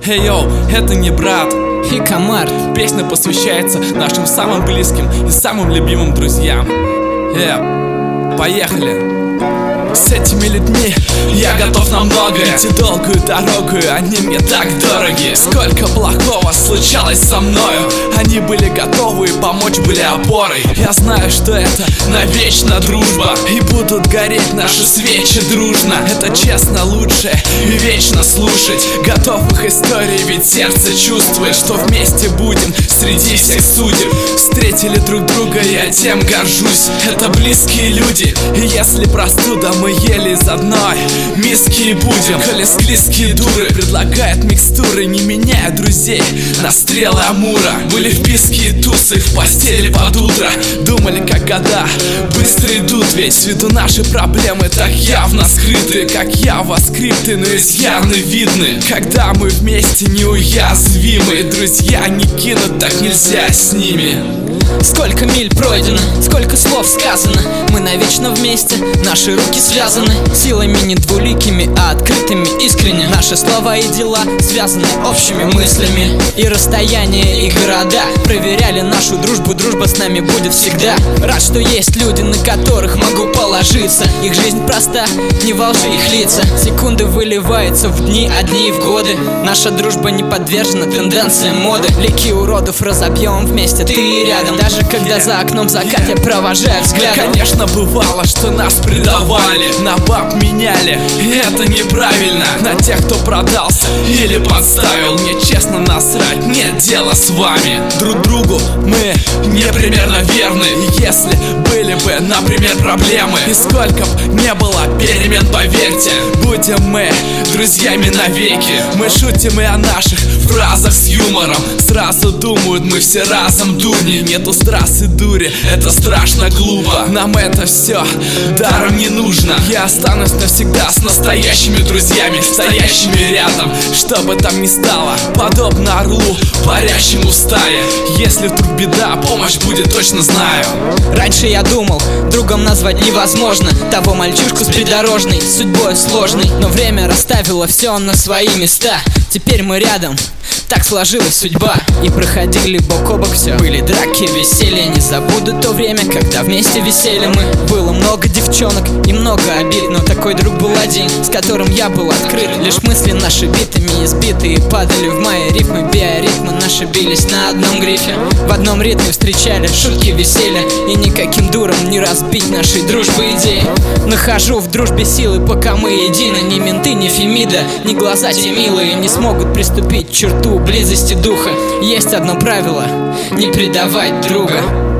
Эй, йоу, это не брат и Комарт. Песня посвящается нашим самым близким и самым любимым друзьям. Поехали! С этими людьми я готов на многое. Идти долгую дорогу, они мне так дороги. Сколько плохого случалось со мною, они были готовы и помочь были опорой. Я знаю, что это навечно дружба, и будут гореть наши свечи дружно. Это честно лучшее и вечно слушать. Готов их истории, ведь сердце чувствует, что вместе будем среди всех судеб. Встретили друг друга, я тем горжусь. Это близкие люди, и если простуда, мы ели из одной миски и будем. Коли склизкие дуры предлагают микстуры, не меняя друзей на стрелы Амура. Были вписки и тусы в постели под утро. Думали, как года быстро идут, ведь с виду наши проблемы так явно скрыты, как Ява скрипты, но изъявно видны. Когда мы вместе неуязвимы, друзья не кинут, так нельзя с ними. Сколько миль пройдено, сколько слов сказано, мы навечно вместе, наши руки связаны. Силами не двуликими, а открытыми, искренне. Наши слова и дела связаны общими мыслями. И расстояние, и города проверяли нашу дружбу, дружба с нами будет всегда. Рад, что есть люди, на которых могу положиться. Их жизнь проста, не во лжи их лица. Секунды выливаются в дни, а дни в годы. Наша дружба не подвержена тенденциям моды. Лики уродов разобьем вместе, ты и рядом. Даже когда за окном закат, я провожаю взглядом. Конечно, бывало, что нас предавали, на баб меняли, и это неправильно. На тех, кто продался или подставил, мне честно насрать, нет дела с вами. Друг другу мы непримерно верны. Если были бы, например, проблемы, и сколько б не было перемен, поверьте, будем мы друзьями навеки. Мы шутим и о наших фразах с юмором. Сразу думают, мы все разом дурни. Нету страз и дури, это страшно глупо. Нам это все даром не нужно. Я останусь навсегда с настоящими друзьями, стоящими рядом, что бы там ни стало. Подобно орлу, парящему в стае. Если вдруг беда, помощь будет, точно знаю. Раньше я думал, другом назвать невозможно того мальчишку с придорожной судьбой сложной. Но время расставило все на свои места. Теперь мы рядом, так сложилась судьба. И проходили бок о бок все. Были драки, веселье, не забуду то время, когда вместе висели мы. Было много девчонок и много обид, но такой друг был один, с которым я был открыт. Лишь мысли наши битыми избитые падали в мои рифмы. Биоритмы наши бились на одном грифе. В одном ритме встречали шутки, веселья, и никаким дуром не разбить нашей дружбы идеи. Нахожу в дружбе силы, пока мы едины. Ни менты, ни Фемида, ни глаза те милые не смогут приступить к черту близости духа. Есть одно правило — не предавать друга.